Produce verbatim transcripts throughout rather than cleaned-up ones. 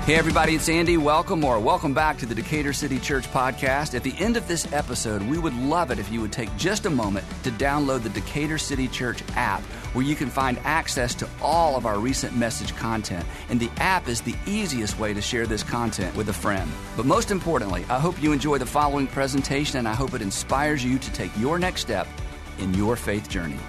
Hey everybody, it's Andy. Welcome or welcome back to the Decatur City Church podcast. At the end of this episode, we would love it if you would take just a moment to download the Decatur City Church app, where you can find access to all of our recent message content. And the app is the easiest way to share this content with a friend. But most importantly, I hope you enjoy the following presentation, and I hope it inspires you to take your next step in your faith journey.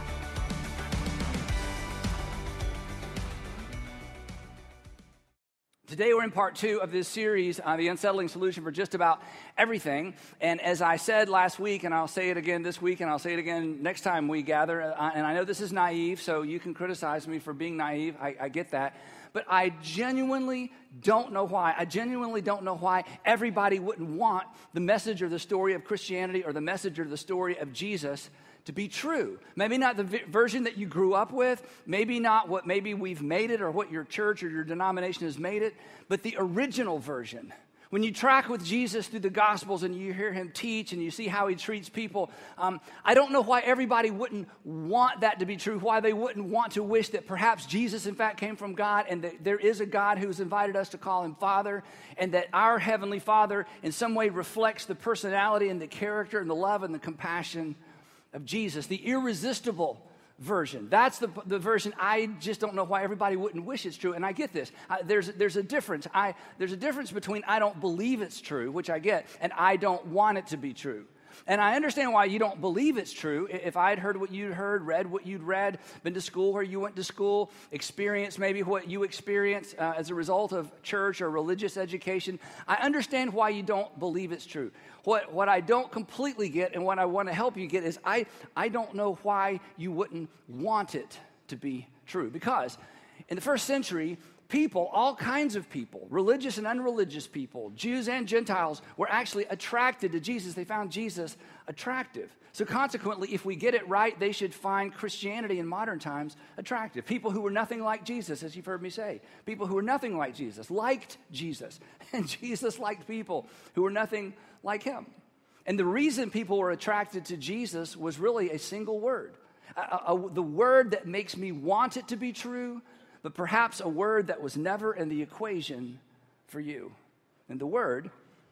Today we're in part two of this series, uh, The Unsettling Solution for Just About Everything. And as I said last week, and I'll say it again this week, and I'll say it again next time we gather, uh, and I know this is naive, so you can criticize me for being naive. I, I get that. But I genuinely don't know why. I genuinely don't know why everybody wouldn't want the message or the story of Christianity or the message or the story of Jesus to be true. Maybe not the v- version that you grew up with, maybe not what maybe we've made it or what your church or your denomination has made it, but the original version. When you track with Jesus through the Gospels and you hear him teach and you see how he treats people, um, I don't know why everybody wouldn't want that to be true, why they wouldn't want to wish that perhaps Jesus in fact came from God and that there is a God who's invited us to call him Father, and that our Heavenly Father in some way reflects the personality and the character and the love and the compassion of Jesus, the irresistible version. That's the, the version I just don't know why everybody wouldn't wish it's true. And I get this. I, there's, there's a difference. I, there's a difference between I don't believe it's true, which I get, and I don't want it to be true. And I understand why you don't believe it's true. If I had heard what you'd heard, read what you'd read, been to school where you went to school, experienced maybe what you experienced uh, as a result of church or religious education, I understand why you don't believe it's true. What, what I don't completely get and what I want to help you get is I, I don't know why you wouldn't want it to be true. Because in the first century, people, all kinds of people, religious and unreligious people, Jews and Gentiles, were actually attracted to Jesus. They found Jesus attractive. So consequently, if we get it right, they should find Christianity in modern times attractive. People who were nothing like Jesus, as you've heard me say. People who were nothing like Jesus, liked Jesus. And Jesus liked people who were nothing like him. And the reason people were attracted to Jesus was really a single word. A, a, the word that makes me want it to be true, but perhaps a word that was never in the equation for you. And the word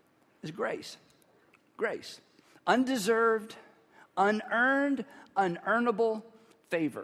is grace. Grace. Undeserved, unearned, unearnable favor.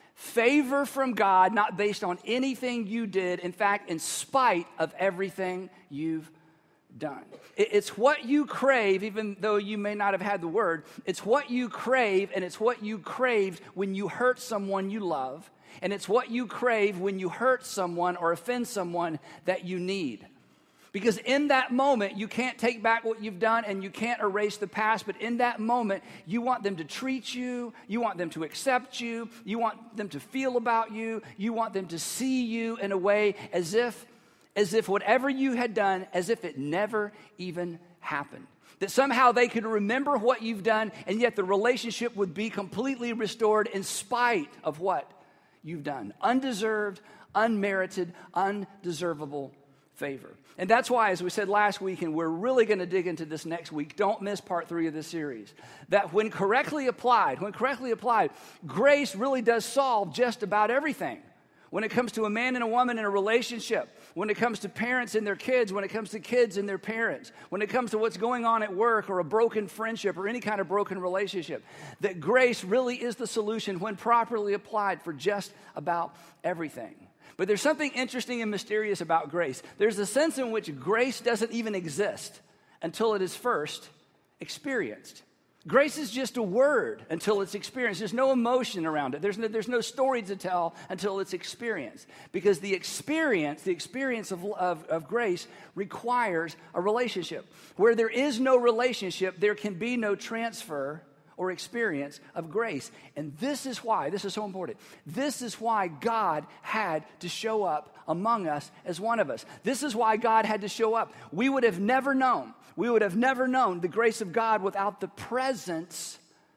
Favor from God, not based on anything you did. In fact, in spite of everything you've done. It's what you crave, even though you may not have had the word. It's what you crave, and it's what you craved when you hurt someone you love. And it's what you crave when you hurt someone or offend someone that you need. Because in that moment, you can't take back what you've done and you can't erase the past. But in that moment, you want them to treat you. You want them to accept you. You want them to feel about you. You want them to see you in a way as if, as if whatever you had done, as if it never even happened. That somehow they could remember what you've done, and yet the relationship would be completely restored in spite of what you've done. Undeserved, unmerited, undeservable favor. And that's why, as we said last week, and we're really going to dig into this next week, don't miss part three of this series, that when correctly applied, when correctly applied, grace really does solve just about everything. When it comes to a man and a woman in a relationship, when it comes to parents and their kids, when it comes to kids and their parents, when it comes to what's going on at work or a broken friendship or any kind of broken relationship, that grace really is the solution when properly applied for just about everything. But there's something interesting and mysterious about grace. There's a sense in which grace doesn't even exist until it is first experienced. Grace is just a word until it's experienced. There's no emotion around it. There's no, there's no story to tell until it's experienced. Because the experience, the experience of, of, of grace requires a relationship. Where there is no relationship, there can be no transfer or experience of grace. And this is why, this is so important, this is why God had to show up among us as one of us. This is why God had to show up. We would have never known, we would have never known the grace of God without the presence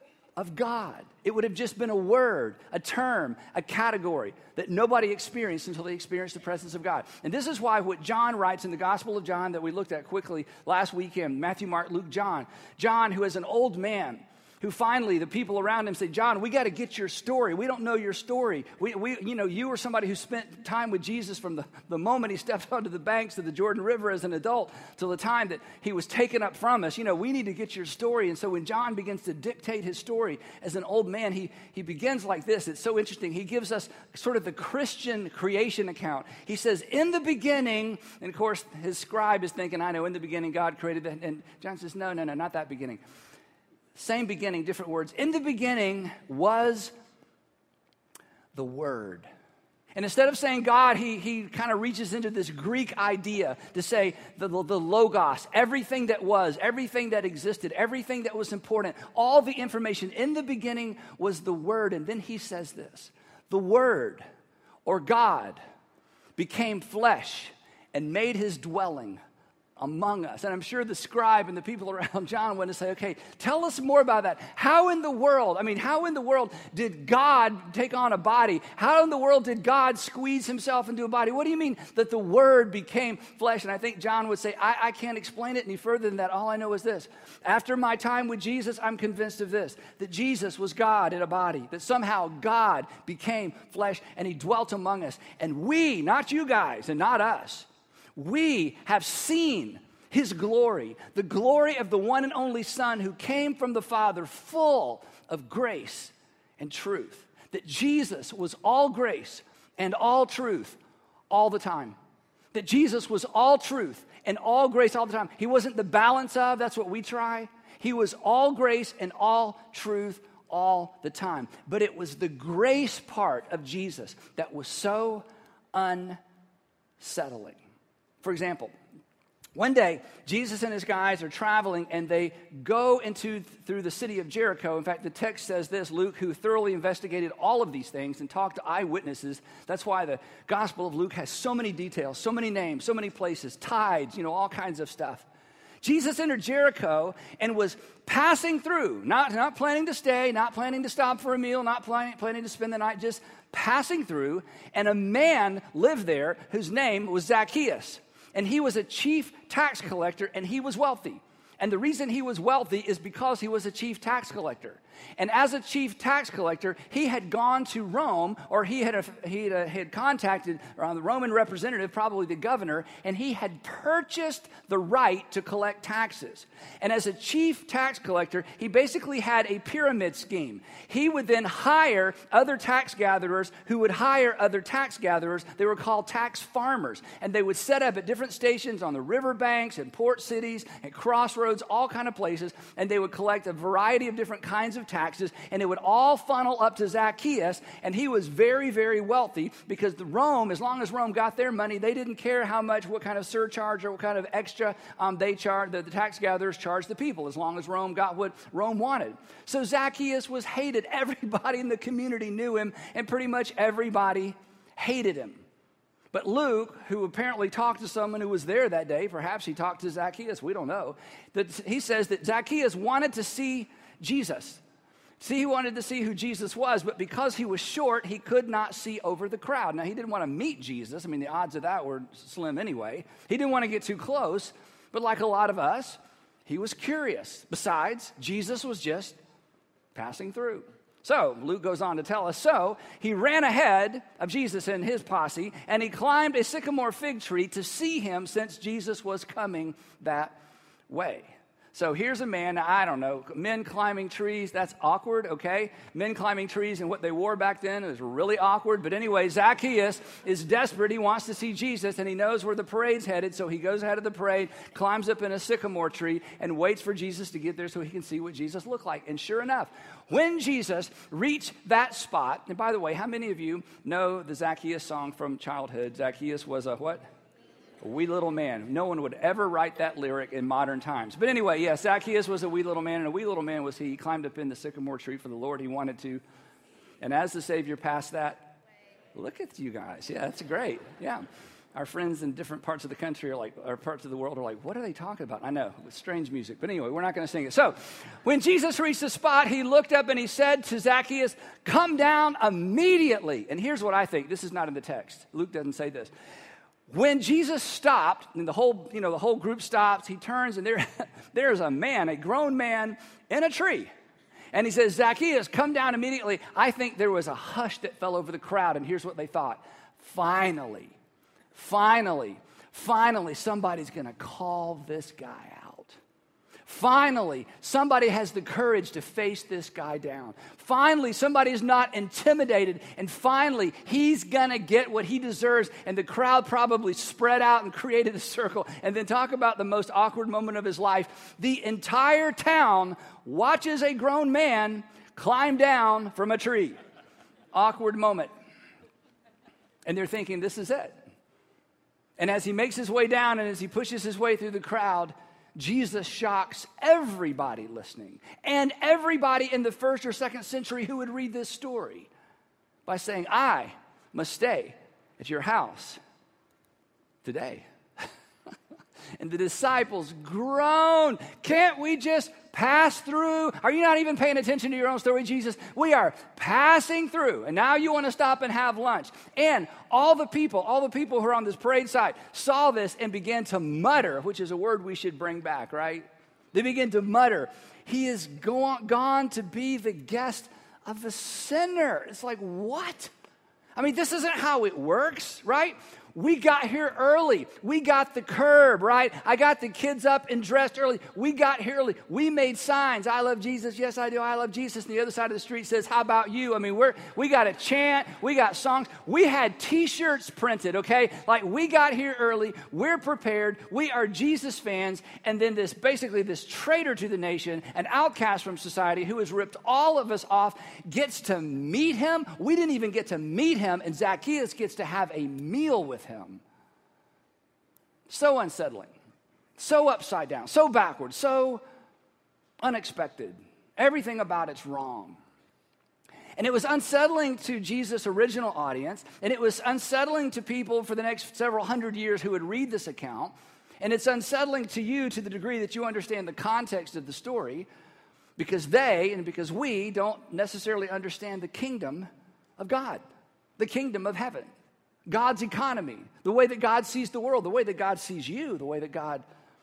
of God. It would have just been a word, a term, a category that nobody experienced until they experienced the presence of God. And this is why what John writes in the Gospel of John that we looked at quickly last weekend, Matthew, Mark, Luke, John, John, who is an old man, who finally, the people around him say, John, we got to get your story. We don't know your story. We, we, you know, you were somebody who spent time with Jesus from the, the moment he stepped onto the banks of the Jordan River as an adult till the time that he was taken up from us. You know, we need to get your story. And so when John begins to dictate his story as an old man, he, he begins like this. It's so interesting. He gives us sort of the Christian creation account. He says, in the beginning, and of course, his scribe is thinking, I know, in the beginning, God created that. And John says, no, no, no, not that beginning. Same beginning, different words. In the beginning was the Word. And instead of saying God, he, he kind of reaches into this Greek idea to say the, the, the logos, everything that was, everything that existed, everything that was important, all the information. In the beginning was the Word. And then he says this, the Word, or God, became flesh and made his dwelling among us. And I'm sure the scribe and the people around John went to say, okay, tell us more about that. How in the world, I mean, how in the world did God take on a body? How in the world did God squeeze himself into a body? What do you mean that the Word became flesh? And I think John would say, I, I can't explain it any further than that. All I know is this. After my time with Jesus, I'm convinced of this, that Jesus was God in a body, that somehow God became flesh and he dwelt among us. And we, not you guys and not us, we have seen his glory, the glory of the one and only Son who came from the Father, full of grace and truth. That Jesus was all grace and all truth all the time. That Jesus was all truth and all grace all the time. He wasn't the balance of, that's what we try. He was all grace and all truth all the time. But it was the grace part of Jesus that was so unsettling. For example, one day, Jesus and his guys are traveling, and they go into through the city of Jericho. In fact, the text says this, Luke, who thoroughly investigated all of these things and talked to eyewitnesses. That's why the Gospel of Luke has so many details, so many names, so many places, tides, you know, all kinds of stuff. Jesus entered Jericho and was passing through, not, not planning to stay, not planning to stop for a meal, not planning, planning to spend the night, just passing through. And a man lived there whose name was Zacchaeus. And he was a chief tax collector, and he was wealthy. And the reason he was wealthy is because he was a chief tax collector. And as a chief tax collector, he had gone to Rome, or he had, he had, had contacted uh, the Roman representative, probably the governor, and he had purchased the right to collect taxes. And as a chief tax collector, he basically had a pyramid scheme. He would then hire other tax gatherers who would hire other tax gatherers. They were called tax farmers. And they would set up at different stations on the riverbanks and port cities and crossroads, all kind of places, and they would collect a variety of different kinds of taxes, and it would all funnel up to Zacchaeus, and he was very, very wealthy because the Rome, as long as Rome got their money, they didn't care how much, what kind of surcharge or what kind of extra um, they charged, the, the tax gatherers charged the people, as long as Rome got what Rome wanted. So Zacchaeus was hated. Everybody in the community knew him, and pretty much everybody hated him. But Luke, who apparently talked to someone who was there that day, perhaps he talked to Zacchaeus, we don't know, that he says that Zacchaeus wanted to see Jesus. See, he wanted to see who Jesus was, but because he was short, he could not see over the crowd. Now, he didn't want to meet Jesus. I mean, the odds of that were slim anyway. He didn't want to get too close, but like a lot of us, he was curious. Besides, Jesus was just passing through. So, Luke goes on to tell us, so he ran ahead of Jesus and his posse, and he climbed a sycamore fig tree to see him since Jesus was coming that way. So here's a man, I don't know, men climbing trees, that's awkward, okay? Men climbing trees and what they wore back then is really awkward. But anyway, Zacchaeus is desperate. He wants to see Jesus, and he knows where the parade's headed. So he goes ahead of the parade, climbs up in a sycamore tree, and waits for Jesus to get there so he can see what Jesus looked like. And sure enough, when Jesus reached that spot, and by the way, how many of you know the Zacchaeus song from childhood? Zacchaeus was a what? A wee little man. No one would ever write that lyric in modern times. But anyway, yes, Zacchaeus was a wee little man, and a wee little man was he. He climbed up in the sycamore tree for the Lord. He wanted to. And as the Savior passed that, look at you guys. Yeah, that's great. Yeah. Our friends in different parts of the country are like, or parts of the world are like, what are they talking about? I know, it's strange music. But anyway, we're not going to sing it. So when Jesus reached the spot, he looked up and he said to Zacchaeus, come down immediately. And here's what I think. This is not in the text. Luke doesn't say this. When Jesus stopped, and the whole, you know, the whole group stops, he turns, and there, there's a man, a grown man, in a tree. And he says, Zacchaeus, come down immediately. I think there was a hush that fell over the crowd, and here's what they thought. Finally, finally, finally, somebody's going to call this guy out. Finally, somebody has the courage to face this guy down. Finally, somebody is not intimidated. And finally, he's going to get what he deserves. And the crowd probably spread out and created a circle. And then talk about the most awkward moment of his life. The entire town watches a grown man climb down from a tree. Awkward moment. And they're thinking, this is it. And as he makes his way down and as he pushes his way through the crowd, Jesus shocks everybody listening and everybody in the first or second century who would read this story by saying, I must stay at your house today. And the disciples groan. Can't we just pass through? Are you not even paying attention to your own story, Jesus? We are passing through, and now you want to stop and have lunch. And all the people, all the people who are on this parade side saw this and began to mutter, which is a word we should bring back, right? They begin to mutter, he is go- gone to be the guest of a sinner. It's like, what? I mean, this isn't how it works, right? We got here early. We got the curb, right? I got the kids up and dressed early. We got here early. We made signs. I love Jesus. Yes, I do. I love Jesus. And the other side of the street says, how about you? I mean, we're, we got a chant. We got songs. We had T-shirts printed, okay? Like, we got here early. We're prepared. We are Jesus fans. And then this, basically this traitor to the nation, an outcast from society who has ripped all of us off, gets to meet him. We didn't even get to meet him. And Zacchaeus gets to have a meal with him. So unsettling, so upside down, so backwards, so unexpected. Everything about it's wrong. And it was unsettling to Jesus' original audience, and it was unsettling to people for the next several hundred years who would read this account. And it's unsettling to you to the degree that you understand the context of the story, because they and because we don't necessarily understand the kingdom of God, the kingdom of heaven. God's economy, the way that God sees the world, the way that God sees you, the way that God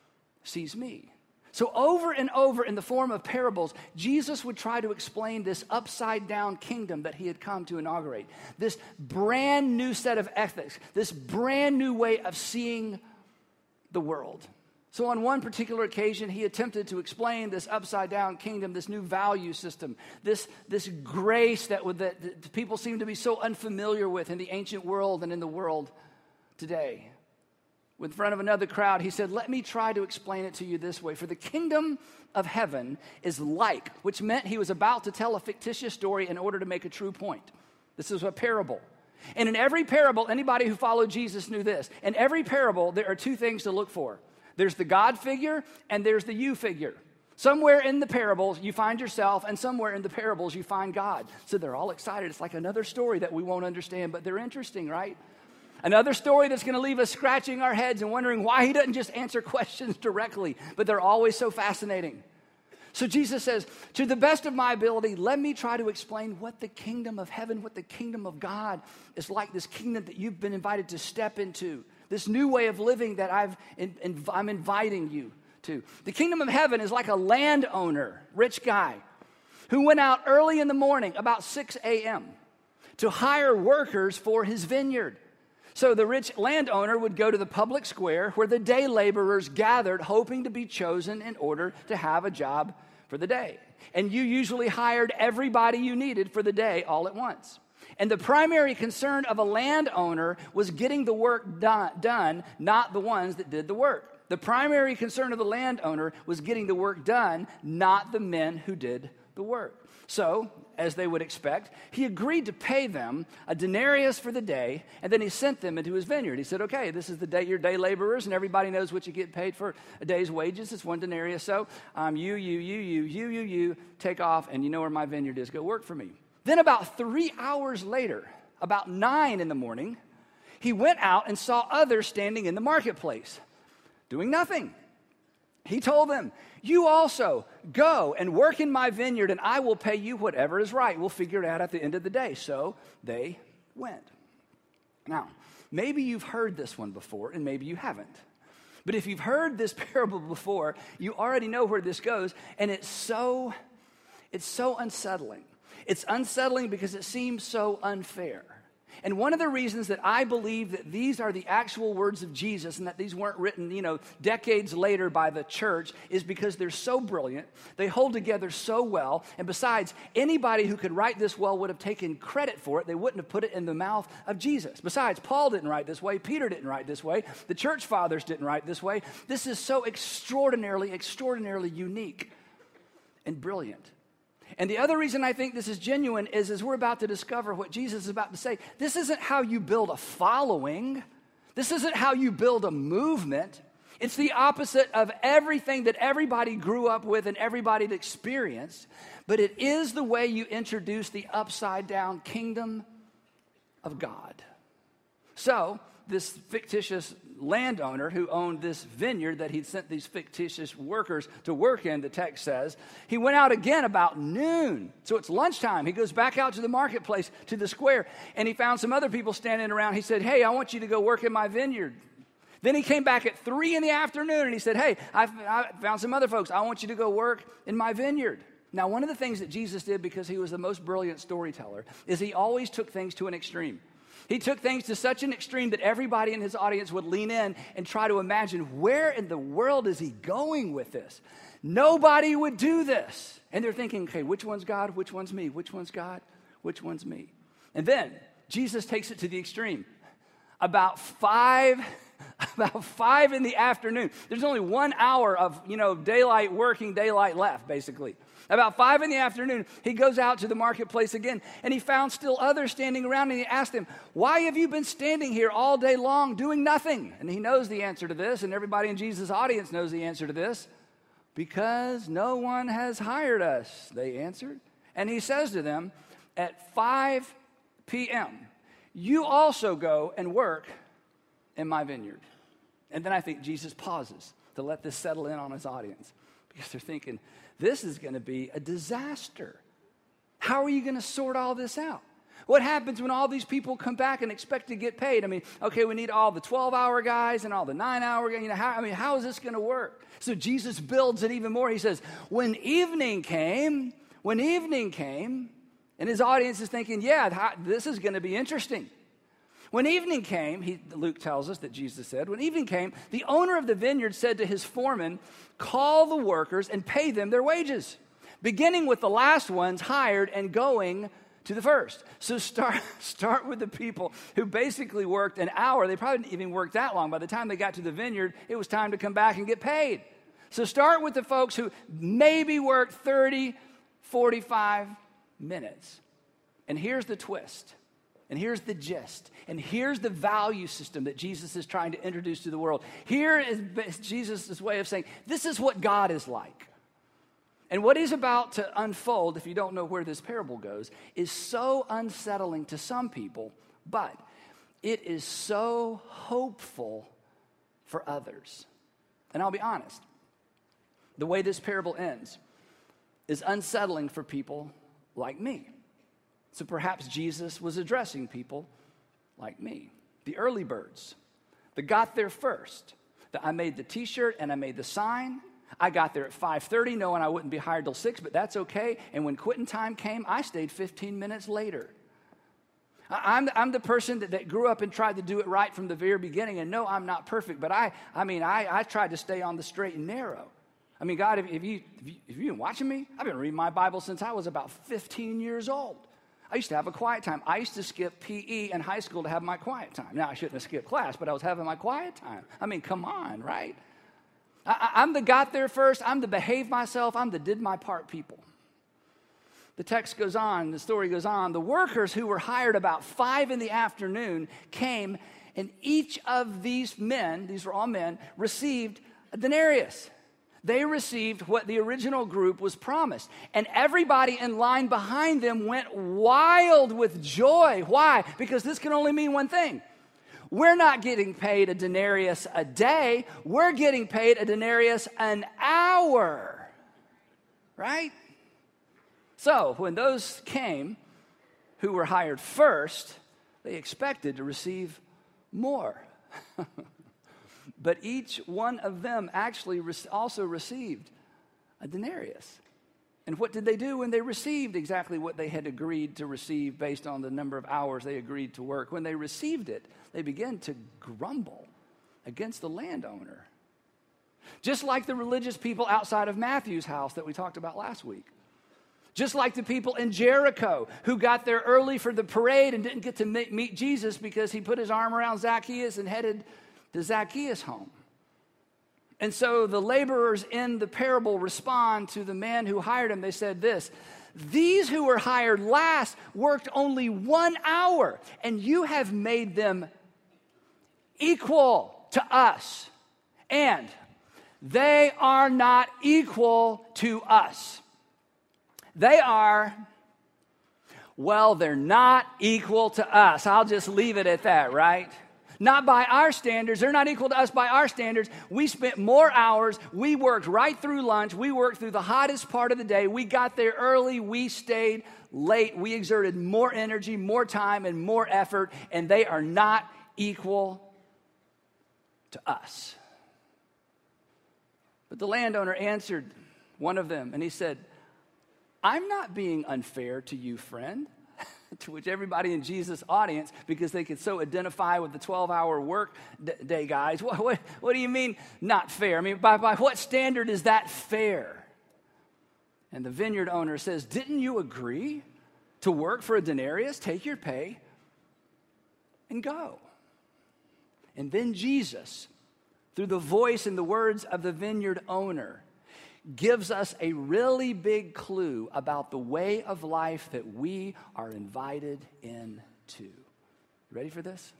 sees me. So over and over in the form of parables, Jesus would try to explain this upside down kingdom that he had come to inaugurate, this brand new set of ethics, this brand new way of seeing the world. So on one particular occasion, he attempted to explain this upside-down kingdom, this new value system, this, this grace that, would, that, that people seem to be so unfamiliar with in the ancient world and in the world today. In front of another crowd, he said, let me try to explain it to you this way. For the kingdom of heaven is like, which meant he was about to tell a fictitious story in order to make a true point. This is a parable. And in every parable, anybody who followed Jesus knew this. In every parable, there are two things to look for. There's the God figure and there's the you figure. Somewhere in the parables, you find yourself, and somewhere in the parables, you find God. So they're all excited. It's like another story that we won't understand, but they're interesting, right? Another story that's going to leave us scratching our heads and wondering why he doesn't just answer questions directly, but they're always so fascinating. So Jesus says, to the best of my ability, let me try to explain what the kingdom of heaven, what the kingdom of God is like, this kingdom that you've been invited to step into. This new way of living that I've in, in, I'm inviting you to. The kingdom of heaven is like a landowner, rich guy, who went out early in the morning, about six a.m., to hire workers for his vineyard. So the rich landowner would go to the public square where the day laborers gathered, hoping to be chosen in order to have a job for the day. And you usually hired everybody you needed for the day all at once. And the primary concern of a landowner was getting the work done, done, not the ones that did the work. The primary concern of the landowner was getting the work done, not the men who did the work. So, as they would expect, he agreed to pay them a denarius for the day, and then he sent them into his vineyard. He said, okay, this is the day, your day laborers, and everybody knows what you get paid for a day's wages. It's one denarius. So, um, you, you, you, you, you, you, you, take off, and you know where my vineyard is. Go work for me. Then about three hours later, about nine in the morning, he went out and saw others standing in the marketplace, doing nothing. He told them, you also go and work in my vineyard, and I will pay you whatever is right. We'll figure it out at the end of the day. So they went. Now, maybe you've heard this one before, and maybe you haven't. But if you've heard this parable before, you already know where this goes, and it's so... It's so unsettling. It's unsettling because it seems so unfair. And one of the reasons that I believe that these are the actual words of Jesus and that these weren't written, you know, decades later by the church is because they're so brilliant. They hold together so well. And besides, anybody who could write this well would have taken credit for it. They wouldn't have put it in the mouth of Jesus. Besides, Paul didn't write this way. Peter didn't write this way. The church fathers didn't write this way. This is so extraordinarily, extraordinarily unique and brilliant. And the other reason I think this is genuine is as we're about to discover what Jesus is about to say, this isn't how you build a following. This isn't how you build a movement. It's the opposite of everything that everybody grew up with and everybody experienced. But it is the way you introduce the upside down kingdom of God. So, this fictitious landowner who owned this vineyard that he'd sent these fictitious workers to work in, the text says, he went out again about noon. So it's lunchtime. He goes back out to the marketplace, to the square, and he found some other people standing around. He said, hey, I want you to go work in my vineyard. Then he came back at three in the afternoon and he said, hey, I, I found some other folks. I want you to go work in my vineyard. Now, one of the things that Jesus did, because he was the most brilliant storyteller, is he always took things to an extreme. He took things to such an extreme that everybody in his audience would lean in and try to imagine, where in the world is he going with this? Nobody would do this. And they're thinking, okay, which one's God? Which one's me? Which one's God? Which one's me? And then Jesus takes it to the extreme. About five, about five in the afternoon. There's only one hour of, you know, daylight, working daylight left, basically. About five in the afternoon, he goes out to the marketplace again, and he found still others standing around, and he asked them, why have you been standing here all day long doing nothing? And he knows the answer to this, and everybody in Jesus' audience knows the answer to this. Because no one has hired us, they answered. And he says to them, at five p.m., you also go and work in my vineyard. And then I think Jesus pauses to let this settle in on his audience, because they're thinking, this is going to be a disaster. How are you going to sort all this out? What happens when all these people come back and expect to get paid? I mean, okay, we need all the twelve-hour guys and all the nine-hour guys. You know, how, I mean, how is this going to work? So Jesus builds it even more. He says, when evening came, when evening came, and his audience is thinking, yeah, this is going to be interesting. When evening came, he, Luke tells us that Jesus said, when evening came, the owner of the vineyard said to his foreman, call the workers and pay them their wages, beginning with the last ones hired and going to the first. So start, start with the people who basically worked an hour. They probably didn't even work that long. By the time they got to the vineyard, it was time to come back and get paid. So start with the folks who maybe worked thirty, forty-five minutes. And here's the twist. And here's the gist. And here's the value system that Jesus is trying to introduce to the world. Here is Jesus' way of saying, this is what God is like. And what he's about to unfold, if you don't know where this parable goes, is so unsettling to some people, but it is so hopeful for others. And I'll be honest, the way this parable ends is unsettling for people like me. So perhaps Jesus was addressing people like me, the early birds that got there first. That I made the t-shirt and I made the sign. I got there at five thirty knowing I wouldn't be hired till six, but that's okay. And when quitting time came, I stayed fifteen minutes later. I'm, I'm the person that, that grew up and tried to do it right from the very beginning. And no, I'm not perfect, but I, I mean, I, I tried to stay on the straight and narrow. I mean, God, if, if, you, if, you, if you've been watching me, I've been reading my Bible since I was about fifteen years old. I used to have a quiet time. I used to skip P E in high school to have my quiet time. Now, I shouldn't have skipped class, but I was having my quiet time. I mean, come on, right? I, I'm the got there first. I'm the behave myself. I'm the did my part people. The text goes on. The story goes on. The workers who were hired about five in the afternoon came, and each of these men, these were all men, received a denarius. They received what the original group was promised. And everybody in line behind them went wild with joy. Why? Because this can only mean one thing. We're not getting paid a denarius a day. We're getting paid a denarius an hour. Right? So when those came who were hired first, they expected to receive more. But each one of them actually also received a denarius. And what did they do when they received exactly what they had agreed to receive based on the number of hours they agreed to work? When they received it, they began to grumble against the landowner. Just like the religious people outside of Matthew's house that we talked about last week. Just like the people in Jericho who got there early for the parade and didn't get to meet Jesus because he put his arm around Zacchaeus and headed to Zacchaeus' home. And so the laborers in the parable respond to the man who hired him. They said this, "These who were hired last worked only one hour, and you have made them equal to us. And they are not equal to us." They are, well, they're not equal to us. I'll just leave it at that, right? Not by our standards. They're not equal to us by our standards. We spent more hours. We worked right through lunch. We worked through the hottest part of the day. We got there early. We stayed late. We exerted more energy, more time, and more effort, and they are not equal to us. But the landowner answered one of them, and he said, "I'm not being unfair to you, friend." To which everybody in Jesus' audience, because they could so identify with the twelve-hour work day guys, what, what, what do you mean not fair? I mean, by, by what standard is that fair? And the vineyard owner says, "Didn't you agree to work for a denarius? Take your pay and go." And then Jesus, through the voice and the words of the vineyard owner, gives us a really big clue about the way of life that we are invited into. Ready for this?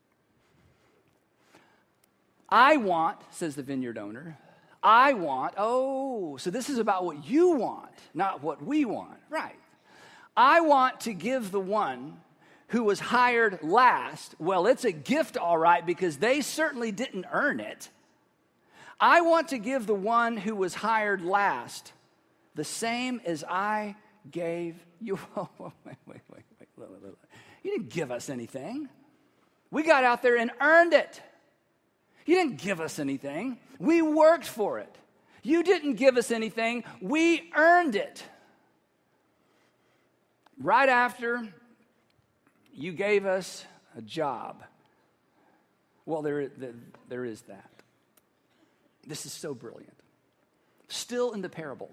I want, says the vineyard owner, I want, oh, so this is about what you want, not what we want, right? I want to give the one who was hired last, well, it's a gift, all right, because they certainly didn't earn it. I want to give the one who was hired last the same as I gave you. Oh, wait, wait, wait, wait, wait, wait, wait. You didn't give us anything. We got out there and earned it. You didn't give us anything. We worked for it. You didn't give us anything. We earned it. Right after you gave us a job. Well, there, there is that. This is so brilliant. Still in the parable.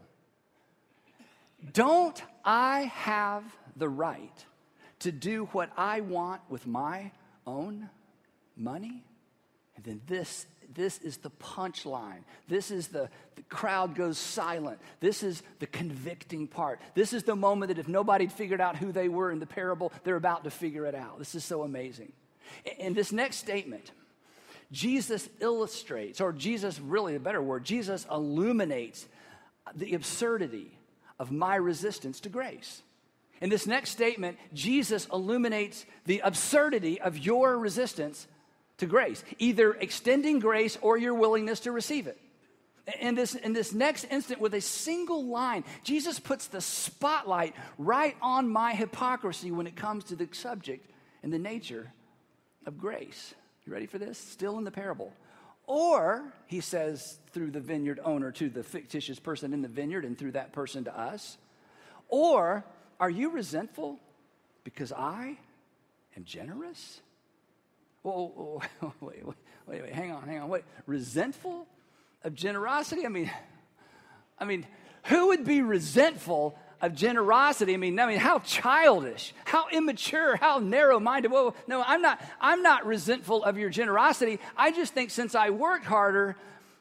Don't I have the right to do what I want with my own money? And then this, this is the punchline. This is the, the crowd goes silent. This is the convicting part. This is the moment that if nobody had figured out who they were in the parable, they're about to figure it out. This is so amazing. In this next statement, Jesus illustrates, or Jesus, really a better word, Jesus illuminates the absurdity of my resistance to grace. In this next statement, Jesus illuminates the absurdity of your resistance to grace, either extending grace or your willingness to receive it. In this, in this next instant, with a single line, Jesus puts the spotlight right on my hypocrisy when it comes to the subject and the nature of grace. You ready for this? Still in the parable. Or, he says through the vineyard owner to the fictitious person in the vineyard and through that person to us, or are you resentful because I am generous? Whoa, whoa, wait, wait, wait, wait, hang on, hang on, wait. Resentful of generosity? I mean, I mean, who would be resentful of generosity? I mean, I mean, how childish, how immature, how narrow-minded. Whoa, no, I'm not, I'm not resentful of your generosity. I just think since I worked harder,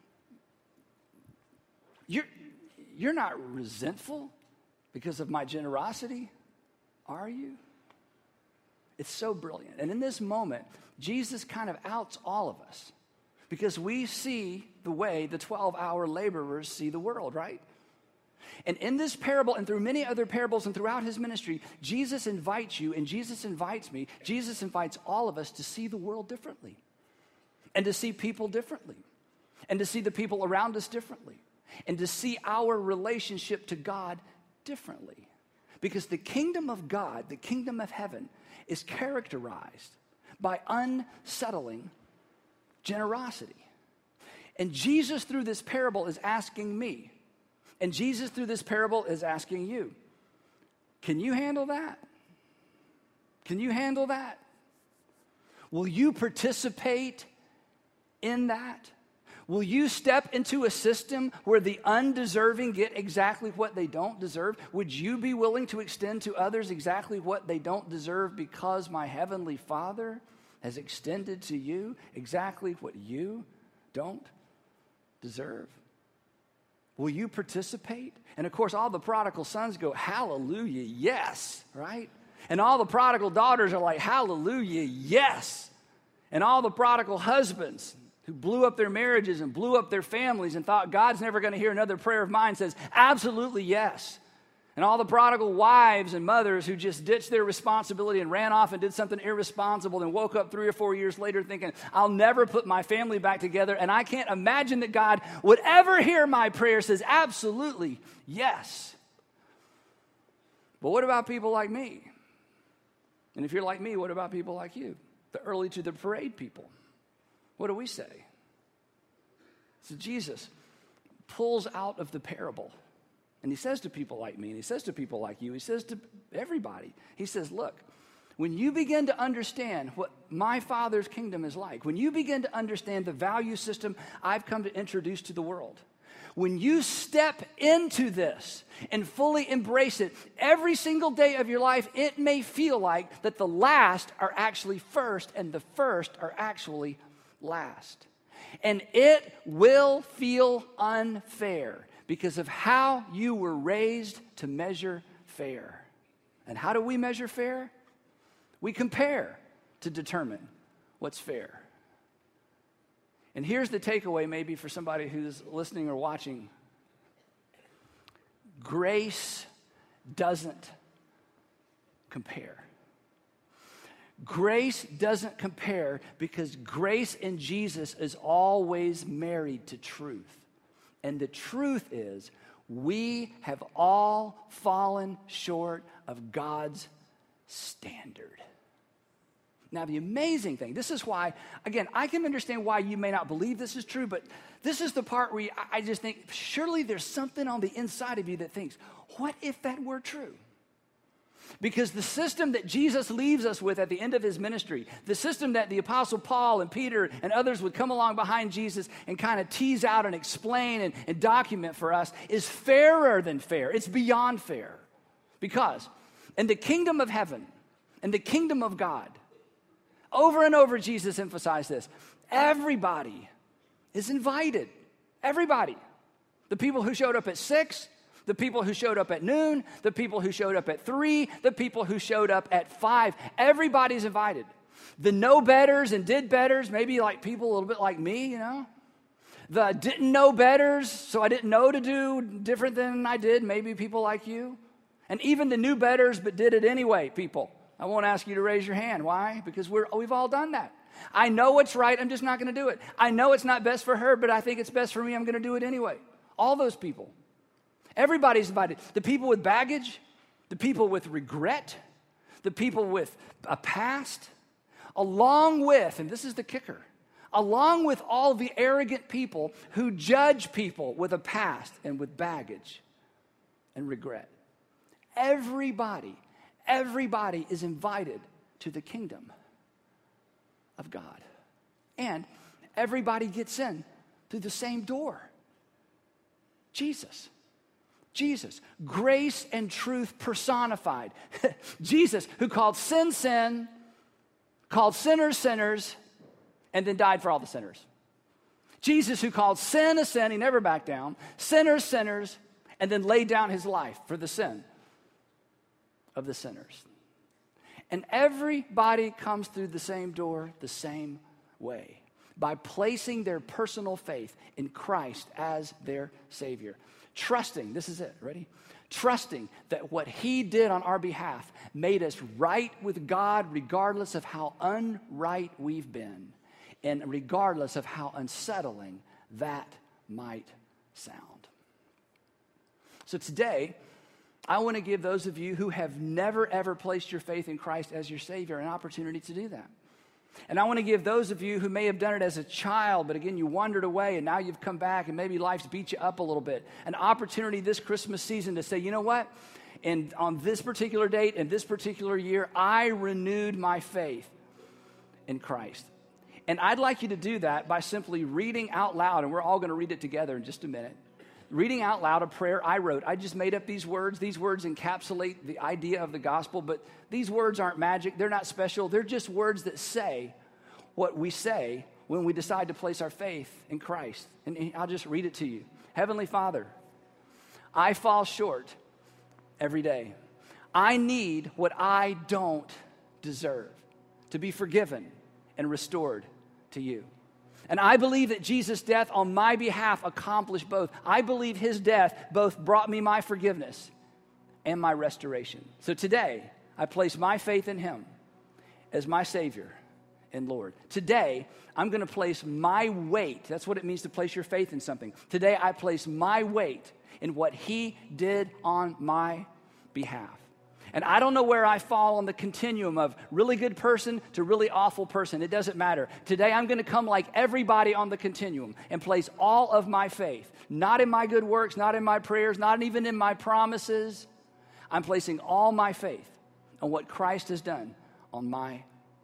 you're, you're not resentful because of my generosity, are you? It's so brilliant. And in this moment, Jesus kind of outs all of us because we see the way the twelve-hour laborers see the world, right? And in this parable and through many other parables and throughout his ministry, Jesus invites you and Jesus invites me, Jesus invites all of us to see the world differently and to see people differently and to see the people around us differently and to see our relationship to God differently. Because the kingdom of God, the kingdom of heaven, is characterized by unsettling generosity. And Jesus, through this parable, is asking me, And Jesus, through this parable, is asking you, can you handle that? Can you handle that? Will you participate in that? Will you step into a system where the undeserving get exactly what they don't deserve? Would you be willing to extend to others exactly what they don't deserve because my heavenly Father has extended to you exactly what you don't deserve? Will you participate? And of course, all the prodigal sons go, hallelujah, yes, right? And all the prodigal daughters are like, hallelujah, yes. And all the prodigal husbands who blew up their marriages and blew up their families and thought God's never going to hear another prayer of mine says, absolutely yes. And all the prodigal wives and mothers who just ditched their responsibility and ran off and did something irresponsible and woke up three or four years later thinking, I'll never put my family back together, and I can't imagine that God would ever hear my prayer, says absolutely yes. But what about people like me? And if you're like me, what about people like you? The early to the parade people. What do we say? So Jesus pulls out of the parable, and he says to people like me, and he says to people like you, he says to everybody, he says, look, when you begin to understand what my Father's kingdom is like, when you begin to understand the value system I've come to introduce to the world, when you step into this and fully embrace it, every single day of your life, it may feel like that the last are actually first and the first are actually last. And it will feel unfair because of how you were raised to measure fair. And how do we measure fair? We compare to determine what's fair. And here's the takeaway maybe for somebody who's listening or watching. Grace doesn't compare. Grace doesn't compare because grace in Jesus is always married to truth. And the truth is, we have all fallen short of God's standard. Now, the amazing thing, this is why, again, I can understand why you may not believe this is true, but this is the part where you, I just think, surely there's something on the inside of you that thinks, what if that were true? Because the system that Jesus leaves us with at the end of his ministry, the system that the Apostle Paul and Peter and others would come along behind Jesus and kind of tease out and explain and, and document for us, is fairer than fair. It's beyond fair. Because in the kingdom of heaven, in the kingdom of God, over and over Jesus emphasized this, everybody is invited. Everybody. The people who showed up at six, the people who showed up at noon, the people who showed up at three, the people who showed up at five. Everybody's invited. The know-betters and did-betters, maybe like people a little bit like me, you know. The didn't-know-betters, so I didn't know to do different than I did, maybe people like you. And even the knew-betters but did it anyway, people. I won't ask you to raise your hand. Why? Because we're, we've all done that. I know what's right, I'm just not going to do it. I know it's not best for her, but I think it's best for me, I'm going to do it anyway. All those people. Everybody's invited. The people with baggage, the people with regret, the people with a past, along with, and this is the kicker, along with all the arrogant people who judge people with a past and with baggage and regret. Everybody, everybody is invited to the kingdom of God. And everybody gets in through the same door. Jesus. Jesus, grace and truth personified. Jesus, who called sin, sin, called sinners, sinners, and then died for all the sinners. Jesus, who called sin a sin, he never backed down, sinners, sinners, and then laid down his life for the sin of the sinners. And everybody comes through the same door the same way, by placing their personal faith in Christ as their Savior. Trusting, this is it, ready? Trusting that what he did on our behalf made us right with God regardless of how unright we've been and regardless of how unsettling that might sound. So today, I want to give those of you who have never ever placed your faith in Christ as your Savior an opportunity to do that. And I want to give those of you who may have done it as a child, but again, you wandered away and now you've come back and maybe life's beat you up a little bit, an opportunity this Christmas season to say, you know what? And on this particular date and this particular year, I renewed my faith in Christ. And I'd like you to do that by simply reading out loud, and we're all going to read it together in just a minute. Reading out loud a prayer I wrote. I just made up these words. These words encapsulate the idea of the gospel, but these words aren't magic. They're not special. They're just words that say what we say when we decide to place our faith in Christ. And I'll just read it to you. Heavenly Father, I fall short every day. I need what I don't deserve to be forgiven and restored to you. And I believe that Jesus' death on my behalf accomplished both. I believe his death both brought me my forgiveness and my restoration. So today, I place my faith in him as my Savior and Lord. Today, I'm going to place my weight. That's what it means to place your faith in something. Today, I place my weight in what he did on my behalf. And I don't know where I fall on the continuum of really good person to really awful person. It doesn't matter. Today, I'm going to come like everybody on the continuum and place all of my faith, not in my good works, not in my prayers, not even in my promises. I'm placing all my faith on what Christ has done on my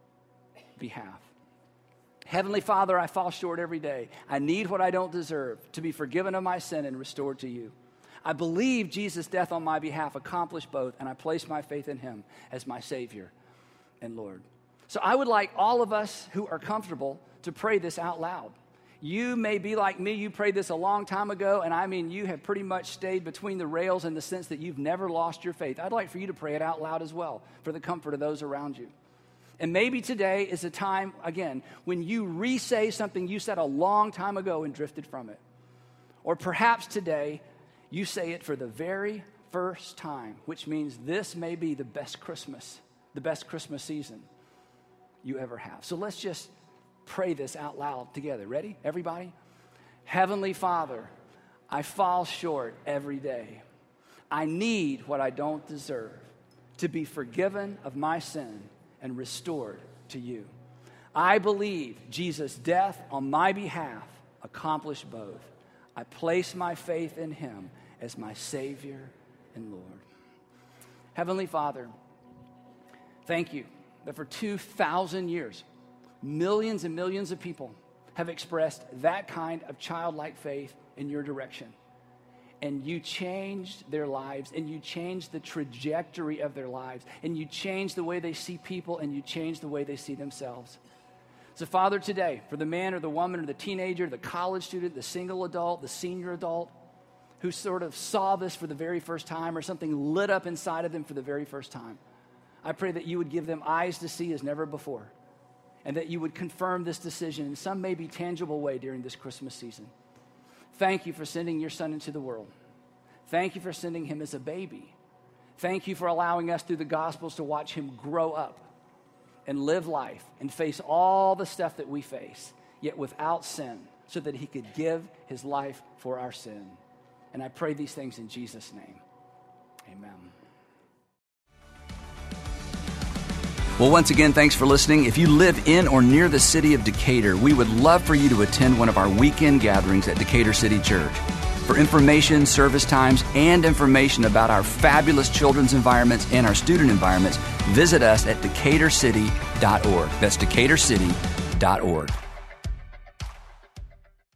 behalf. Heavenly Father, I fall short every day. I need what I don't deserve to be forgiven of my sin and restored to you. I believe Jesus' death on my behalf accomplished both, and I place my faith in him as my Savior and Lord. So I would like all of us who are comfortable to pray this out loud. You may be like me. You prayed this a long time ago, and I mean, you have pretty much stayed between the rails in the sense that you've never lost your faith. I'd like for you to pray it out loud as well for the comfort of those around you. And maybe today is a time, again, when you re-say something you said a long time ago and drifted from it. Or perhaps today, you say it for the very first time, which means this may be the best Christmas, the best Christmas season you ever have. So let's just pray this out loud together. Ready, everybody? Heavenly Father, I fall short every day. I need what I don't deserve to be forgiven of my sin and restored to you. I believe Jesus' death on my behalf accomplished both. I place my faith in him as my Savior and Lord. Heavenly Father, thank you that for two thousand years, millions and millions of people have expressed that kind of childlike faith in your direction. And you changed their lives, and you changed the trajectory of their lives, and you changed the way they see people, and you changed the way they see themselves. So, Father, today, for the man or the woman or the teenager, the college student, the single adult, the senior adult, who sort of saw this for the very first time or something lit up inside of them for the very first time, I pray that you would give them eyes to see as never before, and that you would confirm this decision in some maybe tangible way during this Christmas season. Thank you for sending your son into the world. Thank you for sending him as a baby. Thank you for allowing us through the Gospels to watch him grow up and live life and face all the stuff that we face, yet without sin, so that he could give his life for our sin. And I pray these things in Jesus' name. Amen. Well, once again, thanks for listening. If you live in or near the city of Decatur, we would love for you to attend one of our weekend gatherings at Decatur City Church. For information, service times, and information about our fabulous children's environments and our student environments, visit us at decatur city dot org. That's decatur city dot org.